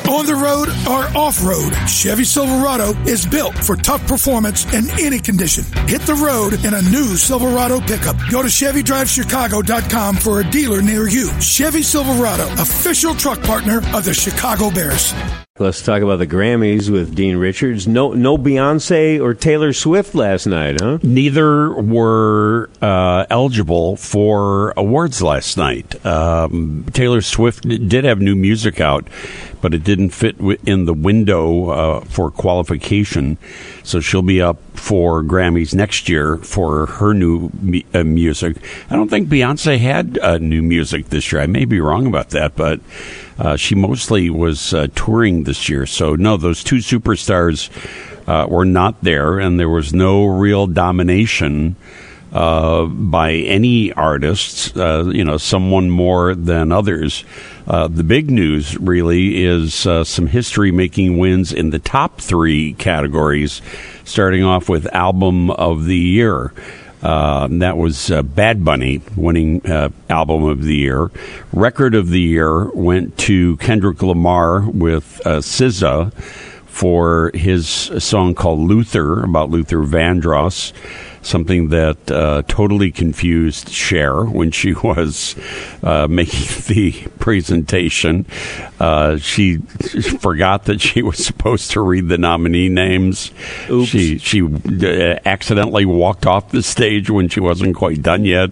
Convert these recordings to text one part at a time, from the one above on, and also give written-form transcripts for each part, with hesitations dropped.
On the road or off-road, Chevy Silverado is built for tough performance in any condition. Hit the road in a new Silverado pickup. Go to ChevyDriveChicago.com for a dealer near you. Chevy Silverado, official truck partner of the Chicago Bears. Let's talk about the Grammys with Dean Richards. No Beyonce or Taylor Swift last night, huh? Neither were eligible for awards last night. Taylor Swift did have new music out, but it didn't fit in the window for qualification. So she'll be up for Grammys next year for her new music. I don't think Beyonce had new music this year. I may be wrong about that, but she mostly was touring this year. So, no, those two superstars were not there, and there was no real domination by any artists, someone more than others. The big news really is some history-making wins in the top three categories, starting off with Album of the Year. That was Bad Bunny winning Album of the Year. Record of the Year went to Kendrick Lamar with SZA for his song called Luther, about Luther Vandross, something that totally confused Cher when she was making the presentation. She forgot that she was supposed to read the nominee names. Oops. She accidentally walked off the stage when she wasn't quite done yet.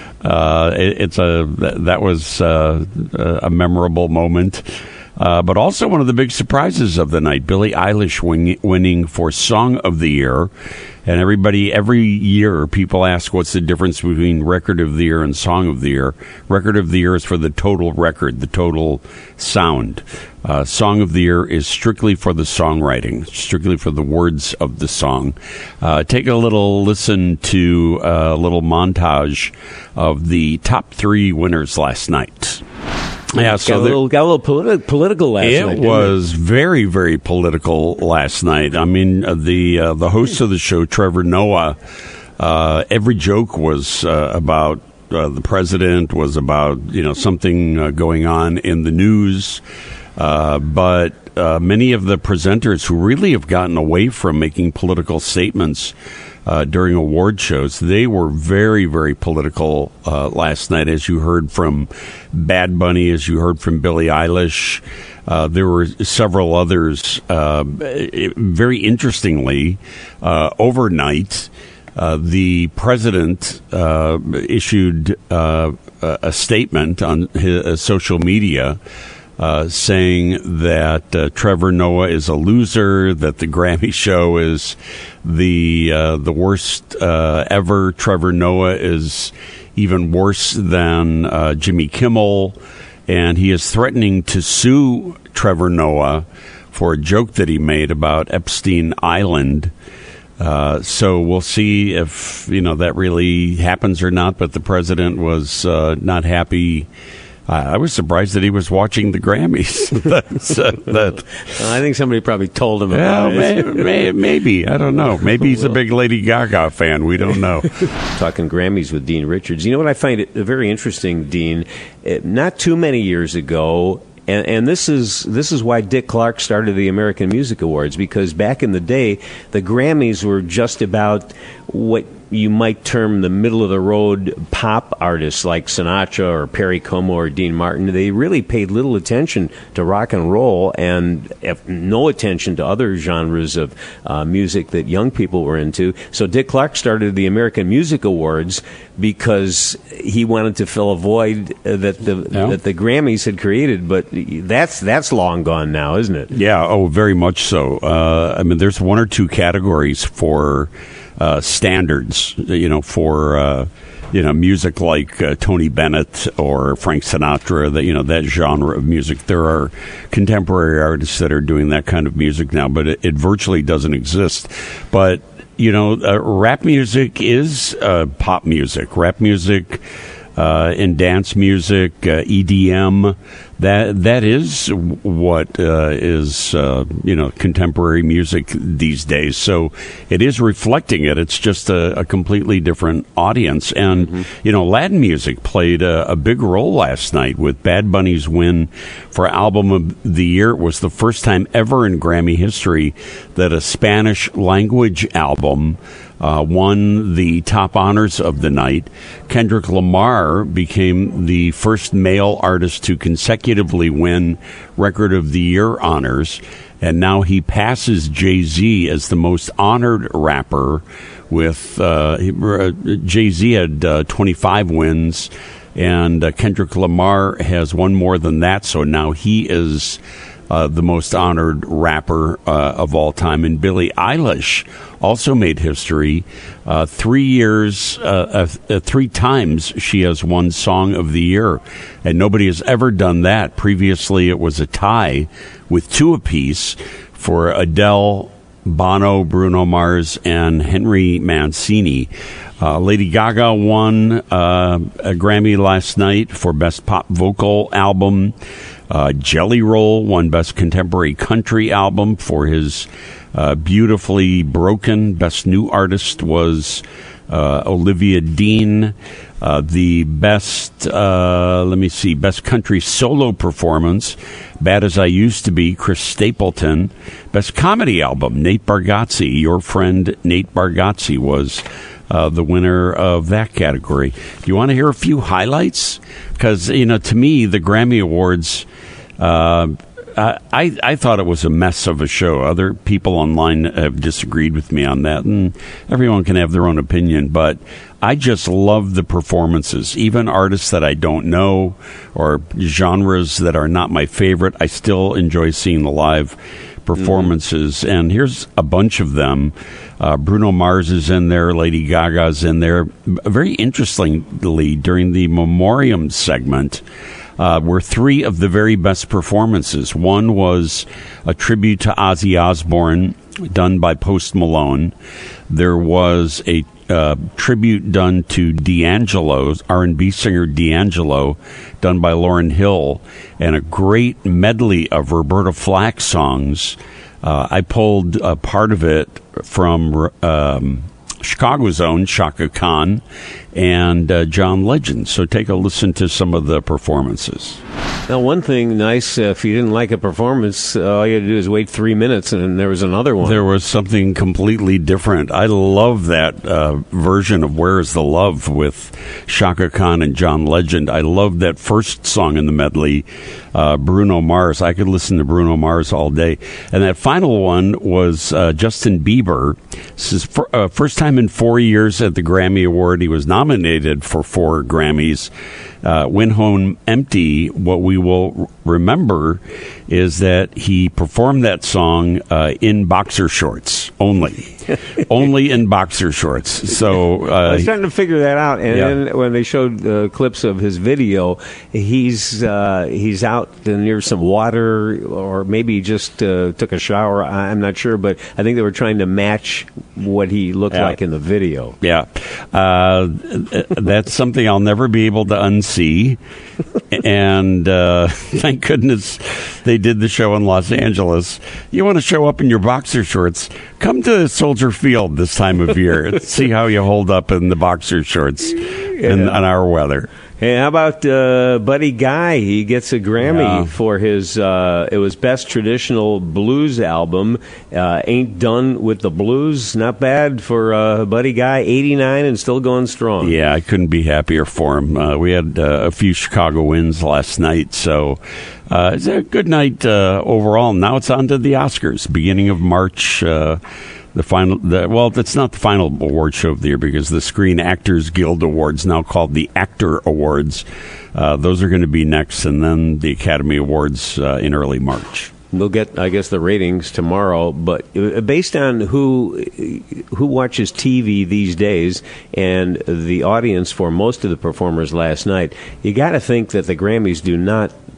That was a memorable moment. But also one of the big surprises of the night, Billie Eilish winning for Song of the Year. And every year, people ask what's the difference between Record of the Year and Song of the Year. Record of the Year is for the total record, the total sound. Song of the Year is strictly for the songwriting, strictly for the words of the song. Take a little listen to a little montage of the top three winners last night. Yeah, so got a little political last night. It was very, very political last night. I mean, the host of the show, Trevor Noah, every joke was about the president, was about something going on in the news, but many of the presenters who really have gotten away from making political statements during award shows, they were very, very political last night, as you heard from Bad Bunny, as you heard from Billie Eilish. There were several others. Very interestingly, overnight, the president issued a statement on his social media saying that Trevor Noah is a loser, that the Grammy show is the worst ever. Trevor Noah is even worse than Jimmy Kimmel, and he is threatening to sue Trevor Noah for a joke that he made about Epstein Island. So we'll see if that really happens or not, but the president was not happy. I was surprised that he was watching the Grammys. I think somebody probably told him about it. Maybe. I don't know. Maybe he's a big Lady Gaga fan. We don't know. Talking Grammys with Dean Richards. You know what I find it very interesting, Dean? Not too many years ago, and this is why Dick Clark started the American Music Awards, because back in the day, the Grammys were just about what you might term the middle-of-the-road pop artists like Sinatra or Perry Como or Dean Martin. They really paid little attention to rock and roll and no attention to other genres of music that young people were into. So Dick Clark started the American Music Awards because he wanted to fill a void that the Grammys had created. But that's long gone now, isn't it? Yeah, very much so. I mean, there's one or two categories for standards, for music like Tony Bennett or Frank Sinatra, that genre of music. There are contemporary artists that are doing that kind of music now, but it virtually doesn't exist. But rap music is pop music. Rap music in dance music, EDM. That is what is contemporary music these days. So it is reflecting it. It's just a completely different audience. And Latin music played a big role last night with Bad Bunny's win for Album of the Year. It was the first time ever in Grammy history that a Spanish language album won the top honors of the night. Kendrick Lamar became the first male artist to consecutively win Record of the Year honors, and now he passes Jay-Z as the most honored rapper with Jay-Z had 25 wins, and Kendrick Lamar has one more than that, so now he is the most honored rapper of all time. And Billie Eilish also made history. 3 times she has won Song of the Year, and nobody has ever done that. Previously, it was a tie with two apiece for Adele, Bono, Bruno Mars, and Henry Mancini. Lady Gaga won a Grammy last night for Best Pop Vocal Album. Jelly Roll won Best Contemporary Country Album for his Beautifully Broken. Best New Artist was Olivia Dean. The best, Best Country Solo Performance, Bad As I Used to Be, Chris Stapleton. Best Comedy Album, Nate Bargatze. Your friend Nate Bargatze was the winner of that category. Do you want to hear a few highlights? Because, to me, the Grammy Awards, I thought it was a mess of a show. Other people online have disagreed with me on that, and everyone can have their own opinion, but I just love the performances. Even artists that I don't know or genres that are not my favorite, I still enjoy seeing the live performances. And here's a bunch of them. Bruno Mars is in there. Lady Gaga's in there. Very interestingly, during the Memoriam segment, were three of the very best performances. One was a tribute to Ozzy Osbourne done by Post Malone. There was a tribute done to D'Angelo's, R&B singer D'Angelo, done by Lauryn Hill, and a great medley of Roberta Flack songs. I pulled part of it from Chicago's own Chaka Khan and John Legend. So take a listen to some of the performances. Now, one thing nice, if you didn't like a performance, all you had to do is wait 3 minutes, and there was another one. There was something completely different. I love that version of Where Is the Love with Chaka Khan and John Legend. I love that first song in the medley, Bruno Mars. I could listen to Bruno Mars all day. And that final one was Justin Bieber. This is first time in 4 years at the Grammy Award. He was nominated for 4 Grammys. Went home empty. What we will remember is that he performed that song in boxer shorts only. Only in boxer shorts. So I was trying to figure that out, and then when they showed clips of his video, he's out near some water, or maybe he just took a shower. I'm not sure, but I think they were trying to match what he looked like in the video. Yeah, that's something I'll never be able to unsee. And thank goodness they did the show in Los Angeles. You want to show up in your boxer shorts? Come to Soldier Field this time of year. See how you hold up in the boxer shorts in on our weather. Hey, how about Buddy Guy? He gets a Grammy for his, it was Best Traditional Blues Album. Ain't Done with the Blues. Not bad for Buddy Guy, 89 and still going strong. Yeah, I couldn't be happier for him. We had a few Chicago wins last night, so it's a good night overall. Now it's on to the Oscars, beginning of March. It's not the final award show of the year because the Screen Actors Guild Awards, now called the Actor Awards, those are going to be next, and then the Academy Awards in early March. We'll get, I guess, the ratings tomorrow, but based on who watches TV these days and the audience for most of the performers last night, you got to think that the Grammys do not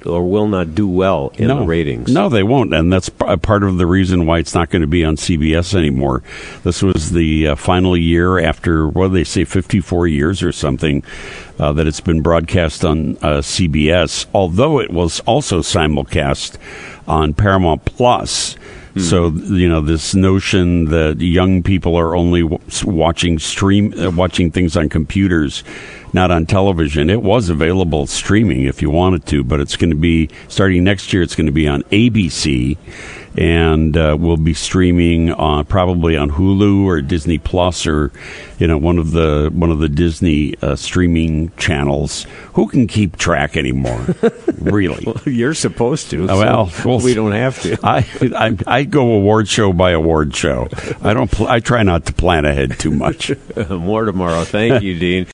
or will not do well in the ratings. No, they won't, and that's part of the reason why it's not going to be on CBS anymore. This was the final year after, what do they say, 54 years or something, that it's been broadcast on CBS, although it was also simulcast on Paramount Plus. So, this notion that young people are only watching things on computers, not on television. It was available streaming if you wanted to, but it's going to be, starting next year, it's going to be on ABC, and we'll be streaming probably on Hulu or Disney Plus, or one of the Disney streaming channels. Who can keep track anymore? Really? Well, you're supposed to. Well, we don't have to. I go award show by award show. I try not to plan ahead too much. More tomorrow. Thank you, Dean.